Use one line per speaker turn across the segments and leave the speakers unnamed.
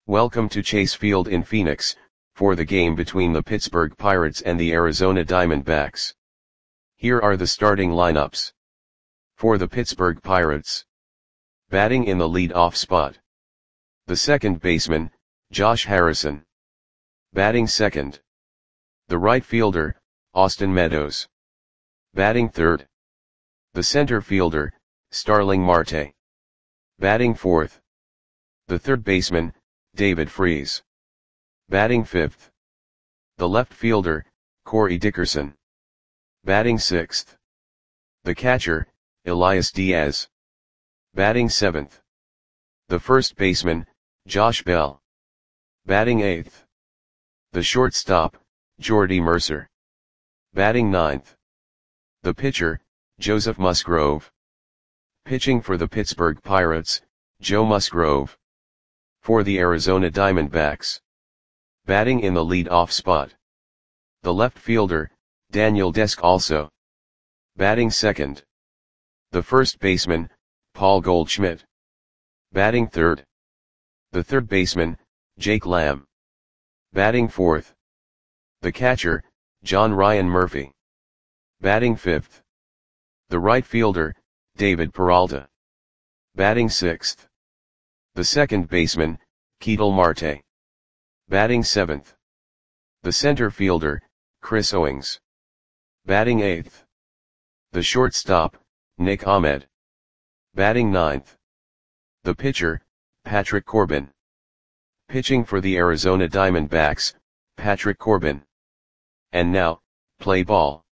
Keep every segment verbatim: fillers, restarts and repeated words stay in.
Welcome to Chase Field in Phoenix, for the game between the Pittsburgh Pirates and the Arizona Diamondbacks. Here are the starting lineups. For the Pittsburgh Pirates. Batting in the lead-off spot. The second baseman, Josh Harrison. Batting second. The right fielder, Austin Meadows. Batting third. The center fielder, Starling Marte. Batting fourth. The third baseman, David Freese. Batting fifth. The left fielder, Corey Dickerson. Batting sixth. The catcher, Elias Diaz. Batting seventh. The first baseman, Josh Bell. Batting eighth. The shortstop, Jordy Mercer. Batting ninth. The pitcher, Joseph Musgrove. Pitching for the Pittsburgh Pirates, Joe Musgrove. For the Arizona Diamondbacks. Batting in the lead-off spot. The left fielder, Daniel Descalso. Batting second. The first baseman, Paul Goldschmidt. Batting third. The third baseman, Jake Lamb. Batting fourth. The catcher, John Ryan Murphy. Batting fifth. The right fielder, David Peralta. Batting sixth. The second baseman, Ketel Marte. Batting seventh. The center fielder, Chris Owings. Batting eighth. The shortstop, Nick Ahmed. Batting ninth. The pitcher, Patrick Corbin. Pitching for the Arizona Diamondbacks, Patrick Corbin. And now, play ball.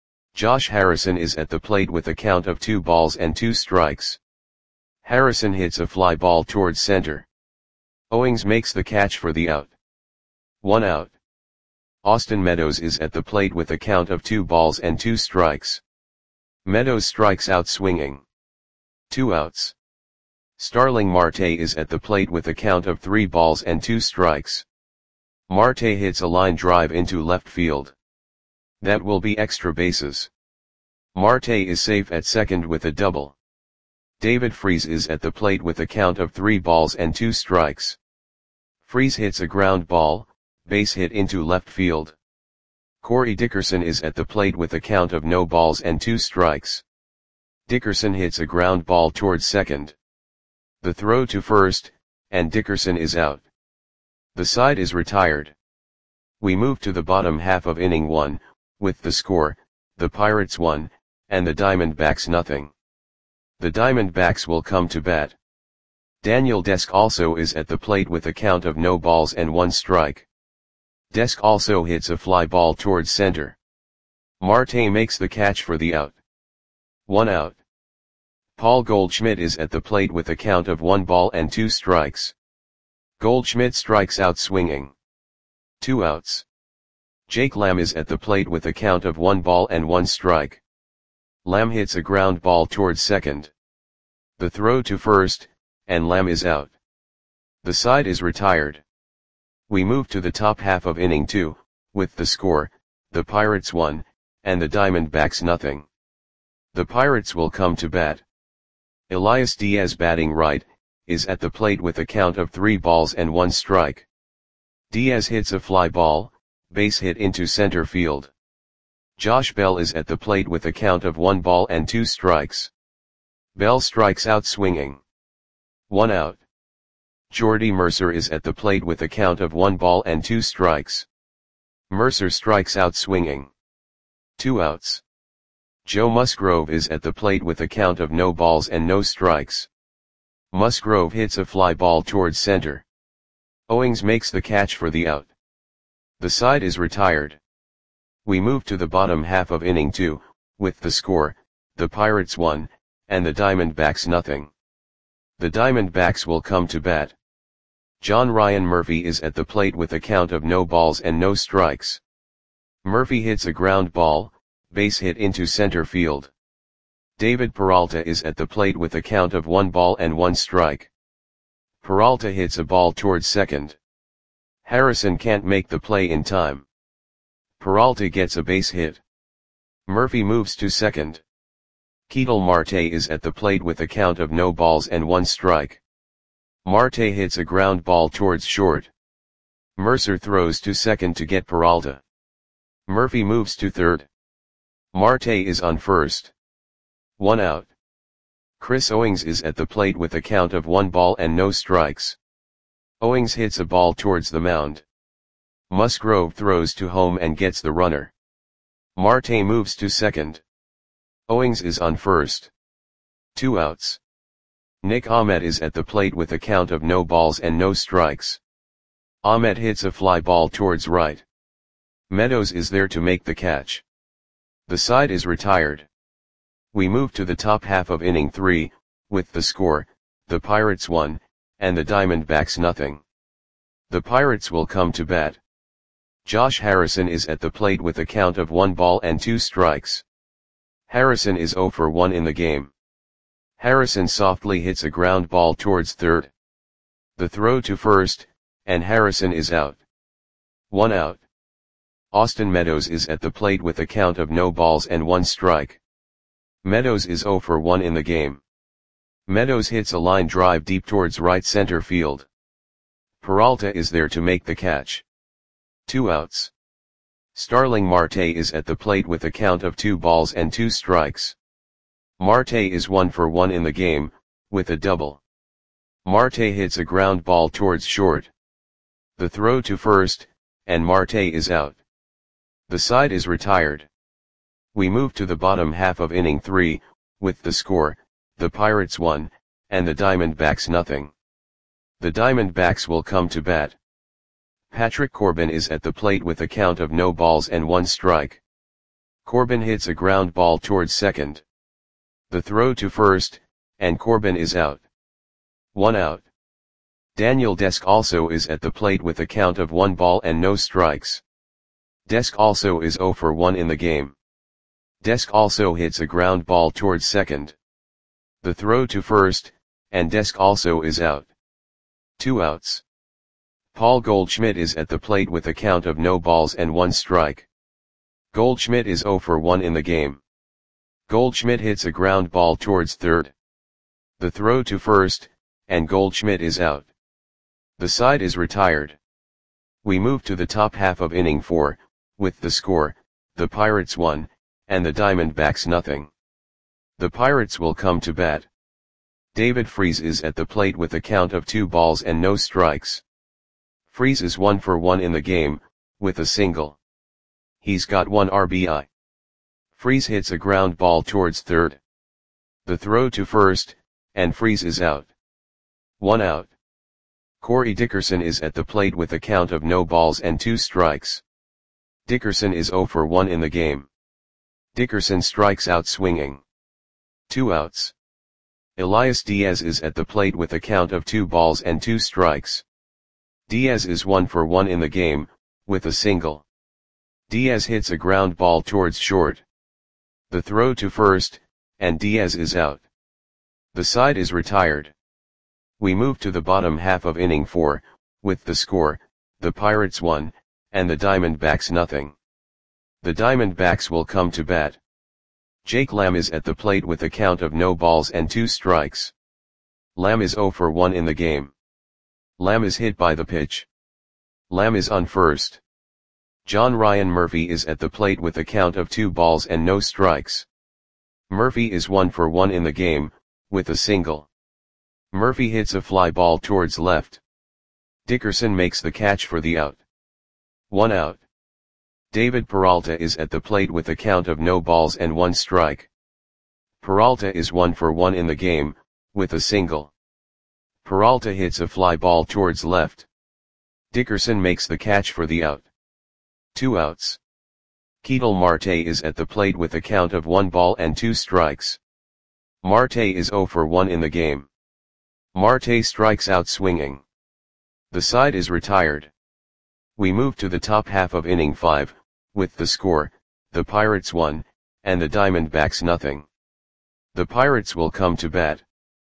Josh Harrison is at the plate with a count of two balls and two strikes. Harrison hits a fly ball towards center. Owings makes the catch for the out. One out. Austin Meadows is at the plate with a count of two balls and two strikes. Meadows strikes out swinging. Two outs. Starling Marte is at the plate with a count of three balls and two strikes. Marte hits a line drive into left field. That will be extra bases. Marte is safe at second with a double. David Freese is at the plate with a count of three balls and two strikes. Freese hits a ground ball, base hit into left field. Corey Dickerson is at the plate with a count of no balls and two strikes. Dickerson hits a ground ball towards second. The throw to first, and Dickerson is out. The side is retired. We move to the bottom half of inning one, with the score, the Pirates one, and the Diamondbacks nothing. The Diamondbacks will come to bat. Daniel Descalso is at the plate with a count of no balls and one strike. Descalso hits a fly ball towards center. Marte makes the catch for the out. One out. Paul Goldschmidt is at the plate with a count of one ball and two strikes. Goldschmidt strikes out swinging. Two outs. Jake Lamb is at the plate with a count of one ball and one strike. Lamb hits a ground ball towards second. The throw to first, and Lamb is out. The side is retired. We move to the top half of inning two, with the score, the Pirates one, and the Diamondbacks nothing. The Pirates will come to bat. Elias Diaz batting right, is at the plate with a count of three balls and one strike. Diaz hits a fly ball, base hit into center field. Josh Bell is at the plate with a count of one ball and two strikes. Bell strikes out swinging. One out. Jordy Mercer is at the plate with a count of one ball and two strikes. Mercer strikes out swinging. Two outs. Joe Musgrove is at the plate with a count of no balls and no strikes. Musgrove hits a fly ball towards center. Owings makes the catch for the out. The side is retired. We move to the bottom half of inning two, with the score, the Pirates one, and the Diamondbacks nothing. The Diamondbacks will come to bat. John Ryan Murphy is at the plate with a count of no balls and no strikes. Murphy hits a ground ball, base hit into center field. David Peralta is at the plate with a count of one ball and one strike. Peralta hits a ball towards second. Harrison can't make the play in time. Peralta gets a base hit. Murphy moves to second. Ketel Marte is at the plate with a count of no balls and one strike. Marte hits a ground ball towards short. Mercer throws to second to get Peralta. Murphy moves to third. Marte is on first. One out. Chris Owings is at the plate with a count of one ball and no strikes. Owings hits a ball towards the mound. Musgrove throws to home and gets the runner. Marte moves to second. Owings is on first. Two outs. Nick Ahmed is at the plate with a count of no balls and no strikes. Ahmed hits a fly ball towards right. Meadows is there to make the catch. The side is retired. We move to the top half of inning three, with the score, the Pirates one, and the Diamondbacks nothing. The Pirates will come to bat. Josh Harrison is at the plate with a count of one ball and two strikes. Harrison is oh for one in the game. Harrison softly hits a ground ball towards third. The throw to first, and Harrison is out. One out. Austin Meadows is at the plate with a count of no balls and one strike. Meadows is oh for one in the game. Meadows hits a line drive deep towards right center field. Peralta is there to make the catch. Two outs. Starling Marte is at the plate with a count of two balls and two strikes. Marte is one for one in the game, with a double. Marte hits a ground ball towards short. The throw to first, and Marte is out. The side is retired. We move to the bottom half of inning three, with the score, the Pirates one, and the Diamondbacks nothing. The Diamondbacks will come to bat. Patrick Corbin is at the plate with a count of no balls and one strike. Corbin hits a ground ball towards second. The throw to first, and Corbin is out. One out. Daniel Desk also is at the plate with a count of one ball and no strikes. Desk also is oh for one in the game. Desk also hits a ground ball towards second. The throw to first, and Desk also is out. Two outs. Paul Goldschmidt is at the plate with a count of no balls and one strike. Goldschmidt is oh for one in the game. Goldschmidt hits a ground ball towards third. The throw to first, and Goldschmidt is out. The side is retired. We move to the top half of inning four, with the score, the Pirates one, and the Diamondbacks nothing. The Pirates will come to bat. David Freese is at the plate with a count of two balls and no strikes. Freese is one for one in the game, with a single. He's got one R B I. Freese hits a ground ball towards third. The throw to first, and Freese is out. One out. Corey Dickerson is at the plate with a count of no balls and two strikes. Dickerson is oh for one in the game. Dickerson strikes out swinging. Two outs. Elias Diaz is at the plate with a count of two balls and two strikes. Diaz is one for one in the game, with a single. Diaz hits a ground ball towards short. The throw to first, and Diaz is out. The side is retired. We move to the bottom half of inning four, with the score, the Pirates one, and the Diamondbacks nothing. The Diamondbacks will come to bat. Jake Lamb is at the plate with a count of no balls and two strikes. Lamb is oh for one in the game. Lamb is hit by the pitch. Lamb is on first. John Ryan Murphy is at the plate with a count of two balls and no strikes. Murphy is one for one in the game, with a single. Murphy hits a fly ball towards left. Dickerson makes the catch for the out. One out. David Peralta is at the plate with a count of no balls and one strike. Peralta is one for one in the game, with a single. Peralta hits a fly ball towards left. Dickerson makes the catch for the out. Two outs. Ketel Marte is at the plate with a count of one ball and two strikes. Marte is oh for one in the game. Marte strikes out swinging. The side is retired. We move to the top half of inning five, with the score, the Pirates one, and the Diamondbacks nothing. The Pirates will come to bat.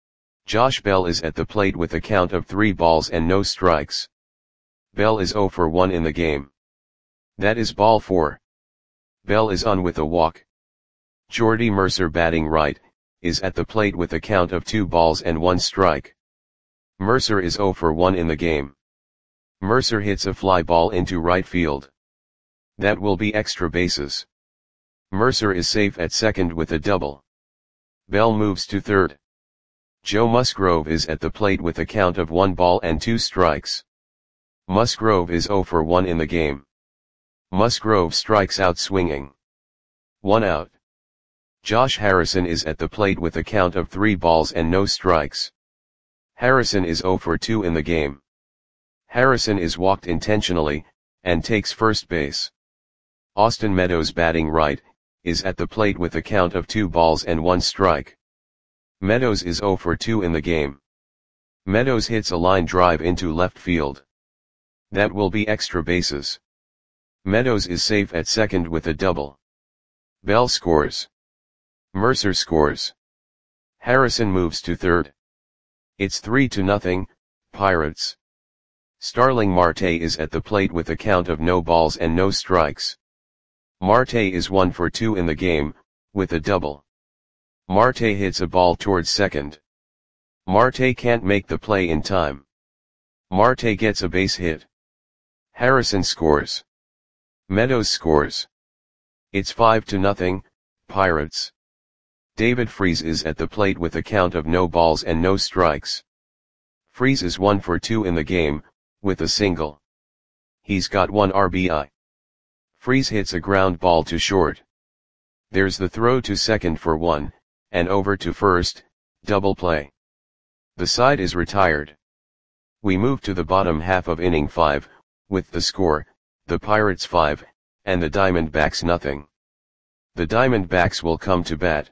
Josh Bell is at the plate with a count of three balls and no strikes. Bell is oh for one in the game. That is ball four. Bell is on with a walk. Jordy Mercer batting right, is at the plate with a count of two balls and one strike. Mercer is zero for one in the game. Mercer hits a fly ball into right field. That will be extra bases. Mercer is safe at second with a double. Bell moves to third. Joe Musgrove is at the plate with a count of one ball and two strikes. Musgrove is zero for one in the game. Musgrove strikes out swinging. One out. Josh Harrison is at the plate with a count of three balls and no strikes. Harrison is zero for two in the game. Harrison is walked intentionally, and takes first base. Austin Meadows, batting right, is at the plate with a count of two balls and one strike. Meadows is zero for two in the game. Meadows hits a line drive into left field. That will be extra bases. Meadows is safe at second with a double. Bell scores. Mercer scores. Harrison moves to third. It's three to nothing, Pirates. Starling Marte is at the plate with a count of no balls and no strikes. Marte is one for two in the game, with a double. Marte hits a ball towards second. Marte can't make the play in time. Marte gets a base hit. Harrison scores. Meadows scores. It's five to nothing, Pirates. David Freese is at the plate with a count of no balls and no strikes. Freese is one for two in the game, with a single. He's got one R B I. Freese hits a ground ball to short. There's the throw to second for one, and over to first, double play. The side is retired. We move to the bottom half of inning five, with the score, the Pirates five, and the Diamondbacks nothing. The Diamondbacks will come to bat.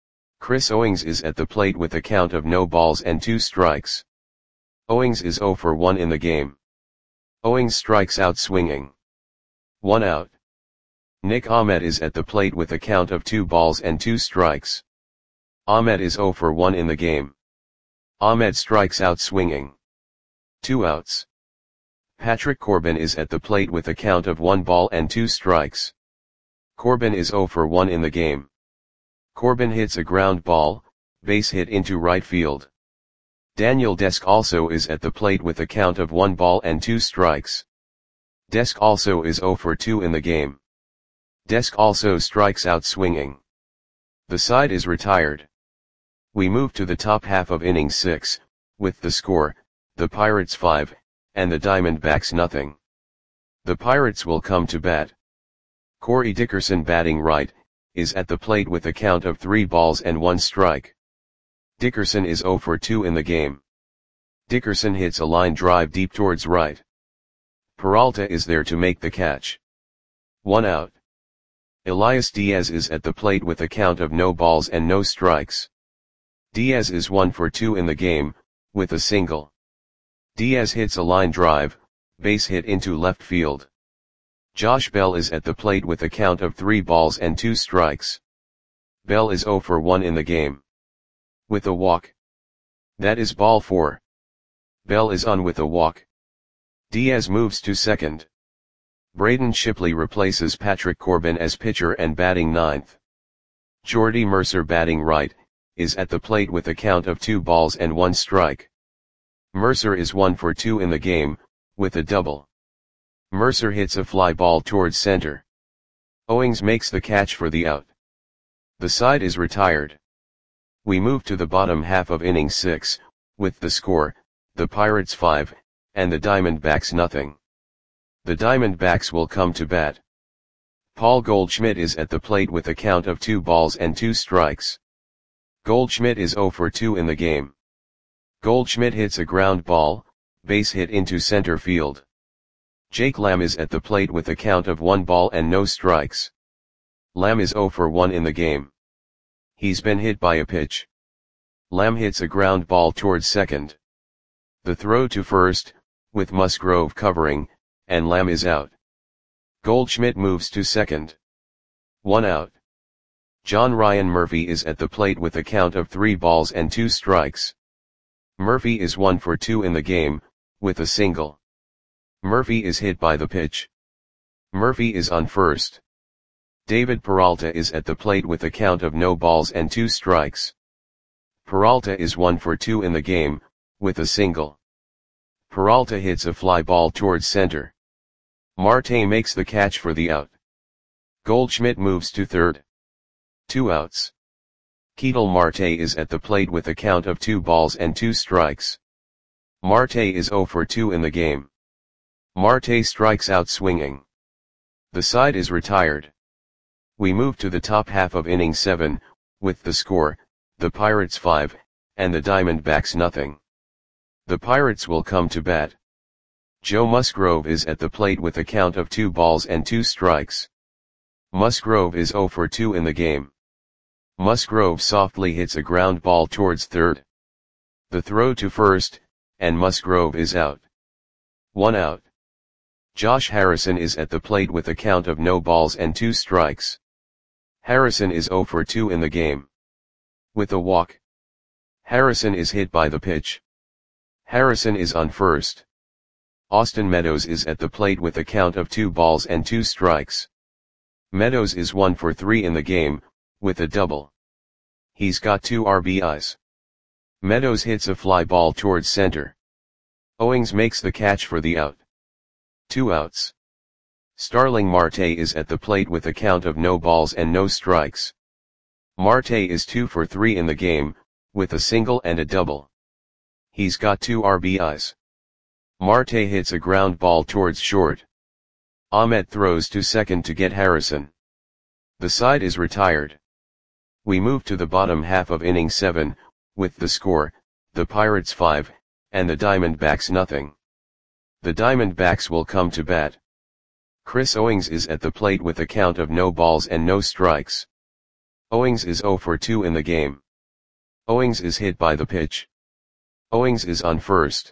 Chris Owings is at the plate with a count of no balls and two strikes. Owings is zero for one in the game. Owings strikes out swinging. One out. Nick Ahmed is at the plate with a count of two balls and two strikes. Ahmed is zero for one in the game. Ahmed strikes out swinging. Two outs. Patrick Corbin is at the plate with a count of one ball and two strikes. Corbin is zero for one in the game. Corbin hits a ground ball, base hit into right field. Daniel Desk also is at the plate with a count of one ball and two strikes. Desk also is zero for two in the game. Desk also strikes out swinging. The side is retired. We move to the top half of inning six, with the score, the Pirates five, and the Diamondbacks nothing. The Pirates will come to bat. Corey Dickerson, batting right, is at the plate with a count of three balls and one strike. Dickerson is zero for two in the game. Dickerson hits a line drive deep towards right. Peralta is there to make the catch. One out. Elias Diaz is at the plate with a count of no balls and no strikes. Diaz is one for two in the game, with a single. Diaz hits a line drive, base hit into left field. Josh Bell is at the plate with a count of three balls and two strikes. Bell is zero for one in the game. With a walk. That is ball four. Bell is on with a walk. Diaz moves to second. Braden Shipley replaces Patrick Corbin as pitcher and batting ninth. Jordy Mercer, batting right, is at the plate with a count of two balls and one strike. Mercer is one for two in the game, with a double. Mercer hits a fly ball towards center. Owings makes the catch for the out. The side is retired. We move to the bottom half of inning six, with the score, the Pirates five, and the Diamondbacks nothing. The Diamondbacks will come to bat. Paul Goldschmidt is at the plate with a count of two balls and two strikes. Goldschmidt is zero for two in the game. Goldschmidt hits a ground ball, base hit into center field. Jake Lamb is at the plate with a count of one ball and no strikes. Lamb is zero for one in the game. He's been hit by a pitch. Lamb hits a ground ball towards second. The throw to first, with Musgrove covering, and Lamb is out. Goldschmidt moves to second. One out. John Ryan Murphy is at the plate with a count of three balls and two strikes. Murphy is one for two in the game, with a single. Murphy is hit by the pitch. Murphy is on first. David Peralta is at the plate with a count of no balls and two strikes. Peralta is one for two in the game, with a single. Peralta hits a fly ball towards center. Marte makes the catch for the out. Goldschmidt moves to third. Two outs. Ketel Marte is at the plate with a count of two balls and two strikes. Marte is oh for two in the game. Marte strikes out swinging. The side is retired. We move to the top half of inning seven, with the score, the Pirates five, and the Diamondbacks nothing. The Pirates will come to bat. Joe Musgrove is at the plate with a count of two balls and two strikes. Musgrove is oh for two in the game. Musgrove softly hits a ground ball towards third. The throw to first, and Musgrove is out. One out. Josh Harrison is at the plate with a count of no balls and two strikes. Harrison is oh for two in the game. With a walk. Harrison is hit by the pitch. Harrison is on first. Austin Meadows is at the plate with a count of two balls and two strikes. Meadows is one for three in the game, with a double. He's got two R B Is. Meadows hits a fly ball towards center. Owings makes the catch for the out. Two outs. Starling Marte is at the plate with a count of no balls and no strikes. Marte is two for three in the game, with a single and a double. He's got two R B Is. Marte hits a ground ball towards short. Ahmet throws to second to get Harrison. The side is retired. We move to the bottom half of inning seven, with the score, the Pirates five, and the Diamondbacks nothing. The Diamondbacks will come to bat. Chris Owings is at the plate with a count of no balls and no strikes. Owings is oh for two in the game. Owings is hit by the pitch. Owings is on first.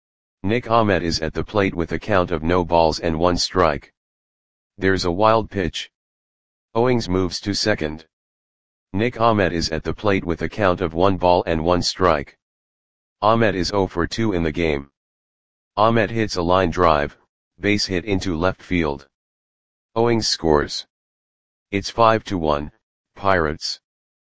Nick Ahmed is at the plate with a count of no balls and one strike. There's a wild pitch. Owings moves to second. Nick Ahmed is at the plate with a count of one ball and one strike. Ahmed is oh for two in the game. Ahmed hits a line drive, base hit into left field. Owings scores. It's five to one, Pirates.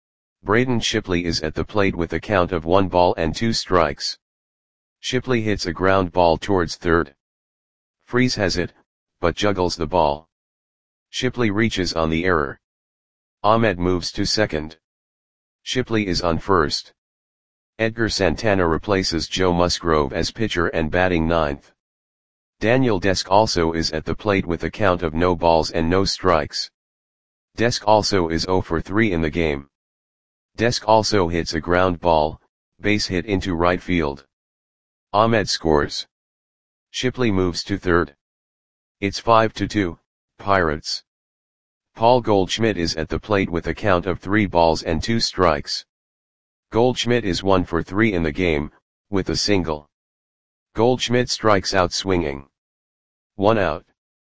Braden Shipley is at the plate with a count of one ball and two strikes. Shipley hits a ground ball towards third. Freese has it, but juggles the ball. Shipley reaches on the error. Ahmed moves to second. Shipley is on first. Edgar Santana replaces Joe Musgrove as pitcher and batting ninth. Daniel Desk also is at the plate with a count of no balls and no strikes. Desk also is oh for three in the game. Desk also hits a ground ball, base hit into right field. Ahmed scores. Shipley moves to third. It's five to two, Pirates. Paul Goldschmidt is at the plate with a count of three balls and two strikes. Goldschmidt is one for three in the game, with a single. Goldschmidt strikes out swinging. One out.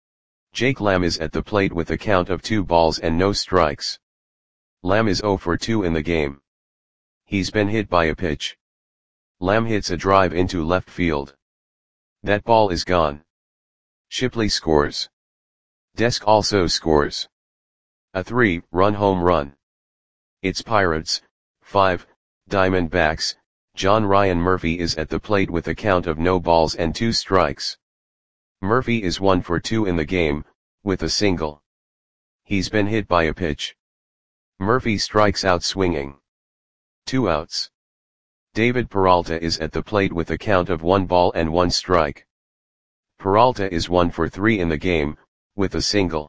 Jake Lamb is at the plate with a count of two balls and no strikes. Lamb is oh for two in the game. He's been hit by a pitch. Lamb hits a drive into left field. That ball is gone. Shipley scores. Desk also scores. A three-run home run. It's Pirates, five, Diamondbacks. John Ryan Murphy is at the plate with a count of no balls and two strikes. Murphy is one for two in the game, with a single. He's been hit by a pitch. Murphy strikes out swinging. Two outs. David Peralta is at the plate with a count of one ball and one strike. Peralta is one for three in the game, with a single.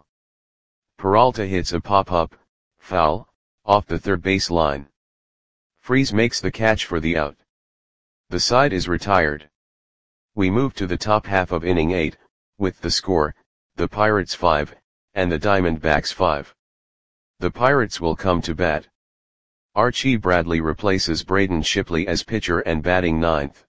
Peralta hits a pop-up, foul, off the third base line. Freese makes the catch for the out. The side is retired. We move to the top half of inning eight, with the score, the Pirates five, and the Diamondbacks five. The Pirates will come to bat. Archie Bradley replaces Braden Shipley as pitcher and batting ninth.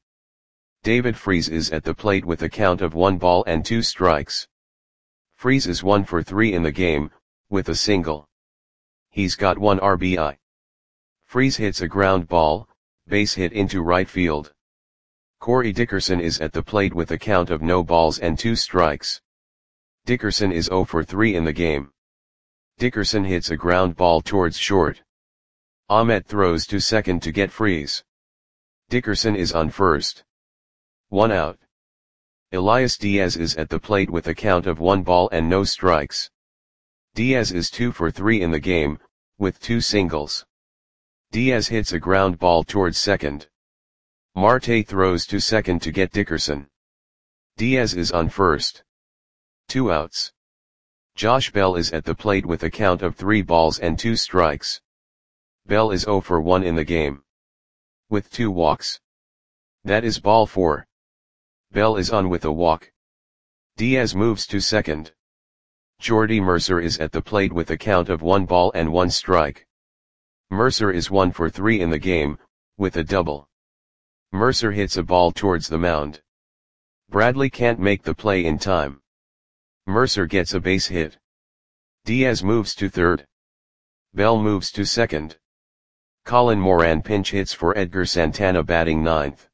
David Freese is at the plate with a count of one ball and two strikes. Freese is one for three in the game, with a single. He's got one R B I. Freese hits a ground ball, base hit into right field. Corey Dickerson is at the plate with a count of no balls and two strikes. Dickerson is oh for three in the game. Dickerson hits a ground ball towards short. Ahmet throws to second to get Freese. Dickerson is on first. One out. Elias Diaz is at the plate with a count of one ball and no strikes. Diaz is two for three in the game, with two singles. Diaz hits a ground ball towards second. Marte throws to second to get Dickerson. Diaz is on first. Two outs. Josh Bell is at the plate with a count of three balls and two strikes. Bell is zero for one in the game, with two walks. That is ball four. Bell is on with a walk. Diaz moves to second. Jordy Mercer is at the plate with a count of one ball and one strike. Mercer is one for three in the game, with a double. Mercer hits a ball towards the mound. Bradley can't make the play in time. Mercer gets a base hit. Diaz moves to third. Bell moves to second. Colin Moran pinch hits for Edgar Santana batting ninth.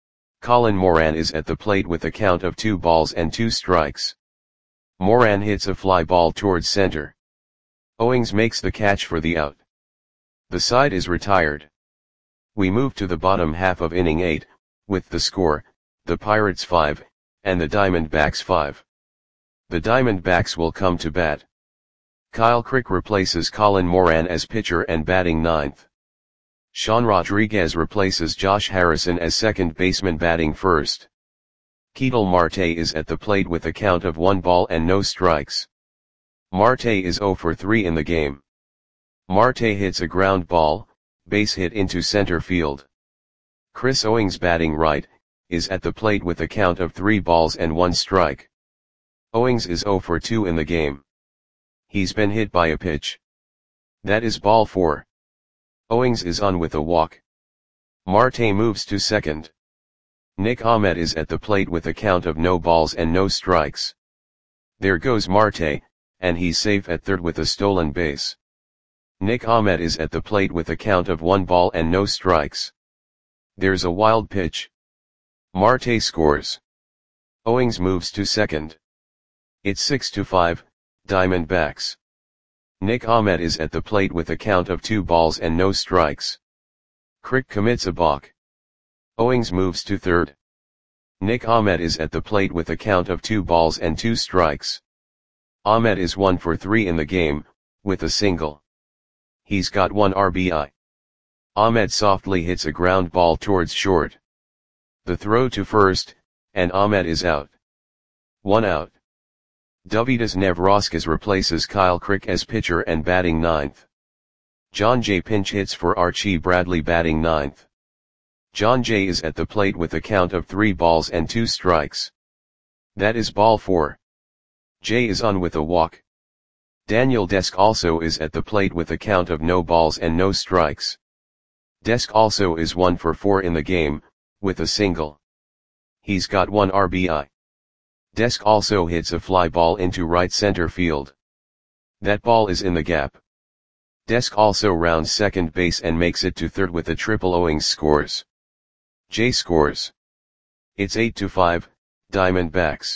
Colin Moran is at the plate with a count of two balls and two strikes. Moran hits a fly ball towards center. Owings makes the catch for the out. The side is retired. We move to the bottom half of inning eight, with the score, the Pirates five, and the Diamondbacks five. The Diamondbacks will come to bat. Kyle Crick replaces Colin Moran as pitcher and batting ninth. Sean Rodriguez replaces Josh Harrison as second baseman batting first. Ketel Marte is at the plate with a count of one ball and no strikes. Marte is zero for three in the game. Marte hits a ground ball, base hit into center field. Chris Owings batting right, is at the plate with a count of three balls and one strike. Owings is zero for two in the game. He's been hit by a pitch. That is ball four. Owings is on with a walk. Marte moves to second. Nick Ahmed is at the plate with a count of no balls and no strikes. There goes Marte, and he's safe at third with a stolen base. Nick Ahmed is at the plate with a count of one ball and no strikes. There's a wild pitch. Marte scores. Owings moves to second. It's six to five, Diamondbacks. Nick Ahmed is at the plate with a count of two balls and no strikes. Crick commits a balk. Owings moves to third. Nick Ahmed is at the plate with a count of two balls and two strikes. Ahmed is one for three in the game, with a single. He's got one R B I. Ahmed softly hits a ground ball towards short. The throw to first, and Ahmed is out. One out. Dovydas Nevrauskas replaces Kyle Crick as pitcher and batting ninth. John Jay pinch hits for Archie Bradley batting ninth. John Jay is at the plate with a count of three balls and two strikes. That is ball four. Jay is on with a walk. Daniel Desk also is at the plate with a count of no balls and no strikes. Desk also is one for four in the game, with a single. He's got one R B I. Desk also hits a fly ball into right center field. That ball is in the gap. Desk also rounds second base and makes it to third with a triple. Owings scores. Jay scores. It's eight to five, Diamondbacks.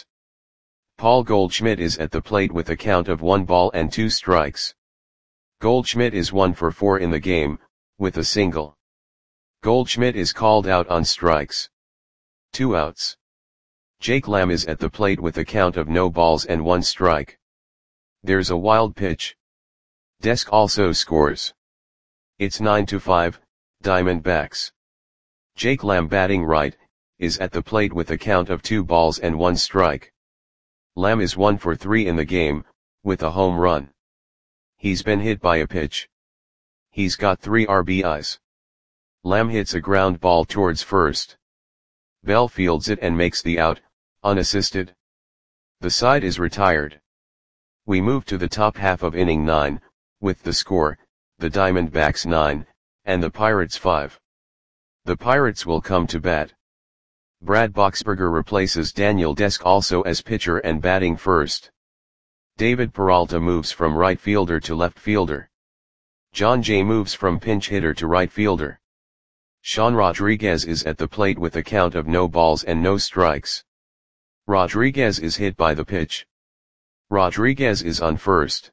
Paul Goldschmidt is at the plate with a count of one ball and two strikes. Goldschmidt is one for four in the game, with a single. Goldschmidt is called out on strikes. Two outs. Jake Lamb is at the plate with a count of no balls and one strike. There's a wild pitch. Desk also scores. It's nine to five, Diamondbacks. Jake Lamb batting right, is at the plate with a count of two balls and one strike. Lamb is one for three in the game, with a home run. He's been hit by a pitch. He's got three R B Is. Lamb hits a ground ball towards first. Bell fields it and makes the out, unassisted. The side is retired. We move to the top half of inning nine, with the score, the Diamondbacks nine, and the Pirates five. The Pirates will come to bat. Brad Boxberger replaces Daniel Desk also as pitcher and batting first. David Peralta moves from right fielder to left fielder. John Jay moves from pinch hitter to right fielder. Sean Rodriguez is at the plate with a count of no balls and no strikes. Rodriguez is hit by the pitch. Rodriguez is on first.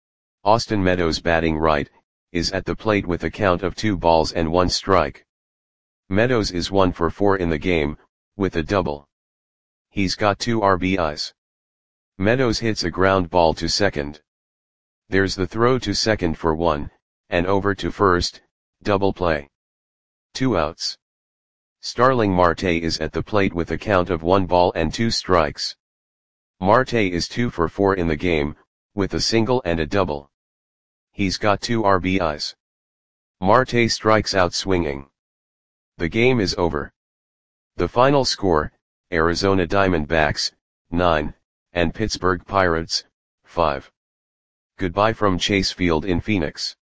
Austin Meadows batting right, is at the plate with a count of two balls and one strike. Meadows is one for four in the game, with a double. He's got two R B Is. Meadows hits a ground ball to second. There's the throw to second for one, and over to first, double play. Two outs. Starling Marte is at the plate with a count of one ball and two strikes. Marte is two for four in the game, with a single and a double. He's got two R B Is. Marte strikes out swinging. The game is over. The final score, Arizona Diamondbacks, nine, and Pittsburgh Pirates, five. Goodbye from Chase Field in Phoenix.